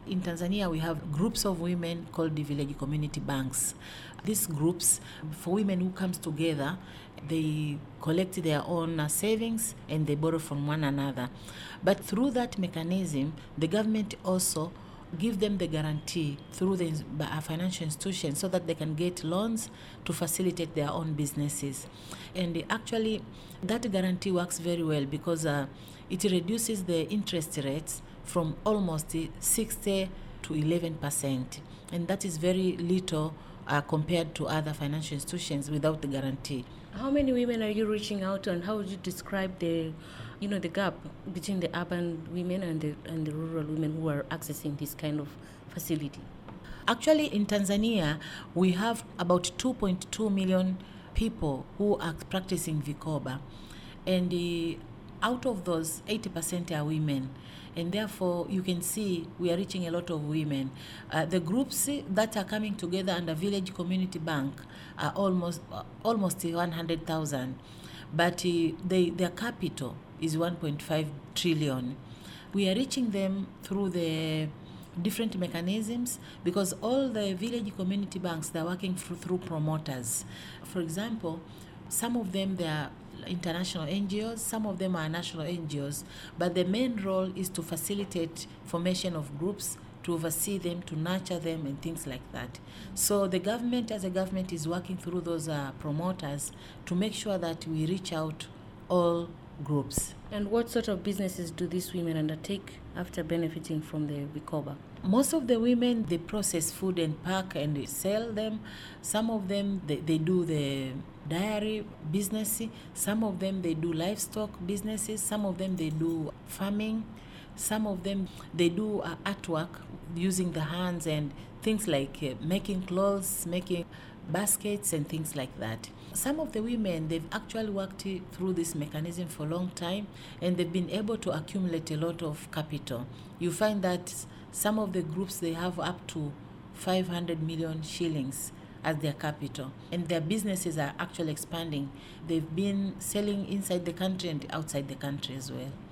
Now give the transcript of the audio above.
In Tanzania, we have groups of women called the village community banks. These groups, for women who comes together, they collect their own savings and they borrow from one another. But through that mechanism, the government also give them the guarantee through the financial institutions so that they can get loans to facilitate their own businesses. And actually, that guarantee works very well because it reduces the interest rates from almost 60 to 11%. And that is very little compared to other financial institutions without the guarantee. How many women are you reaching out to, and how would you describe the gap between the urban women and the rural women who are accessing this kind of facility? Actually, in Tanzania, we have about 2.2 million people who are practicing Vikoba. And out of those, 80% are women. And therefore, you can see we are reaching a lot of women. The groups that are coming together under Village Community Bank are almost 100,000. But their capital is 1.5 trillion. We are reaching them through the different mechanisms because all the village community banks, they're working through promoters. For example, some of them, they are international NGOs, some of them are national NGOs, but the main role is to facilitate formation of groups, to oversee them, to nurture them, and things like that. So the government, as a government, is working through those promoters to make sure that we reach out all groups. And what sort of businesses do these women undertake after benefiting from the Vikoba? Most of the women, they process food and pack and they sell them. Some of them, they do the dairy business. Some of them, they do livestock businesses. Some of them, they do farming. Some of them, they do artwork using the hands and things like making clothes, making baskets and things like that. Some of the women, they've actually worked through this mechanism for a long time and they've been able to accumulate a lot of capital. You find that some of the groups, they have up to 500 million shillings as their capital, and their businesses are actually expanding. They've been selling inside the country and outside the country as well.